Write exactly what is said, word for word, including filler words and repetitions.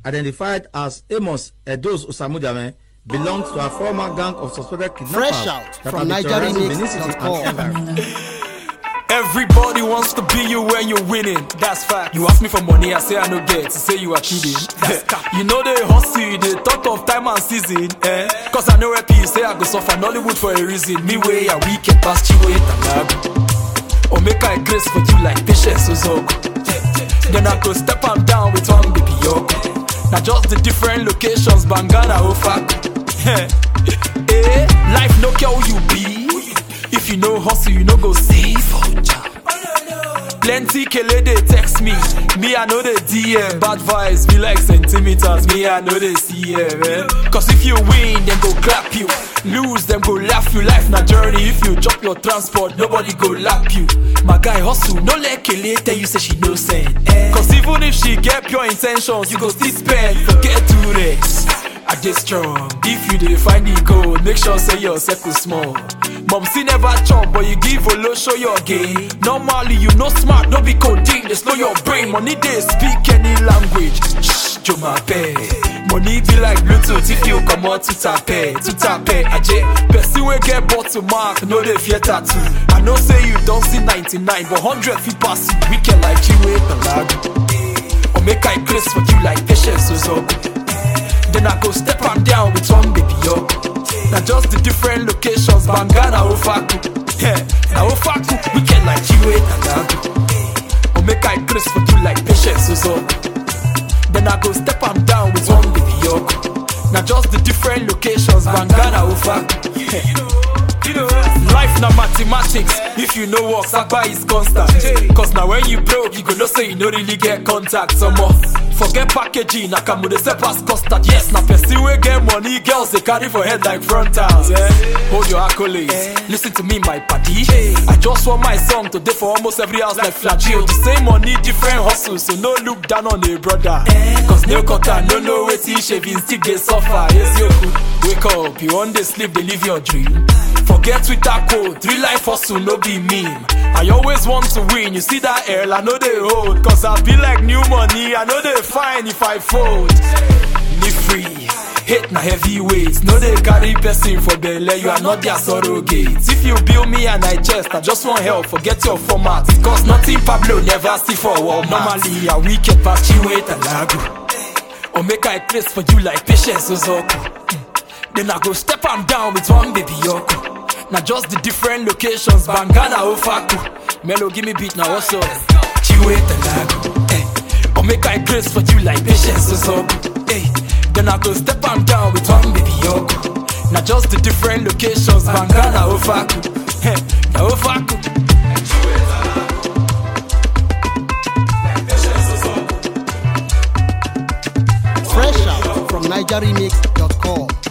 identified as Amos Edos Osamudiame, belongs to a former gang of suspected kidnappers. Fresh out from Niger Remix dot com. Everybody wants to be you when you're winning. That's fact. You ask me for money, I say I no get. To say you are kidding. You know they hustle, they talk of time and season. Eh? Cause I know rap you say I go suffer Nollywood for a reason. Me way a weekend past you wait and lag. Or make I grace for you like patience Ozogo. Then I go step am down with one baby yoko. Now just the different locations, Bangana Ofaku. Eh, life no care who you be. If you know hustle, you know go see for job. Plenty kele they text me, me I know the D M. Bad vibes be like centimeters, me I know they C M. Eh? Cause if you win, then go clap you. Lose, them go laugh you. Life na journey. If you drop your transport, nobody go lap you. My guy hustle, no let kele tell you say she no send. Eh? Cause even if she get pure intentions, you go still spend. Forget to Rex. I get strong. If you dey find the gold, make sure say your circle small. Mom see never chop, but you give a low, show your game. Normally you no smart, no be coding. They slow your brain. Money they speak any language. Shh, Joma pay. Money be like Bluetooth if you come out to tap it, to tap it. Aje, person we get bought to mark, no they fear tattoo. I know say you don't see ninety-nine, but hundred feet pass you. We can like you with the lag. Or make I grace for you like patience Ozogo. Then I go step am down with one baby yo. Now just the different locations, Bangana Ofaku. Yeah, now Ofaku, we can like you with a lag. Or make I grace for you like patience Ozogo. Then I go step am down with one baby yo. Now just the different locations, Bangana Ofaku. Yeah, you know, life na mathematics. If you know what, Sapa is constant. Cause now when you broke, you go know say you no really get contact some more. Forget packaging, I come with the sepas custard. Yes, now person we get money, girls they carry for head like frontals. Eh? Hold your accolades, eh? Listen to me, my paddy. Hey. I just want my song today for almost every house like Flagio. The same money, different hustles, so no look down on a brother. Eh? Cause no cutter, no no waiting, shaving still they suffer. Yes, you could wake up, you want to sleep, they live your dream. Forget with that quote, real life hustle no be meme. I always want to win, you see that air, I know they hold. Cause I be like new money, I know they fine if I fold. Live free, hate na heavyweights. No they carry person for belly, you are not their surrogates. If you build me and I chest, I just want help, forget your format. Cause nothing Pablo never see for Walmart. Normally a wicked past you wait a lago. Or make I place for you like patience Ozogo. Then I go step am down with one baby yoko. Now just the different locations, Bangana Ofaku. Melo give me beat now also. Chiwe Talago. Eh. Or make I grace for you like patience Ozogo. Eh. Then I go step am down with one baby yoko. Now just the different locations, Bangana Ofaku. Eh. Now Ofaku. Fresh out from Niger Remix dot com.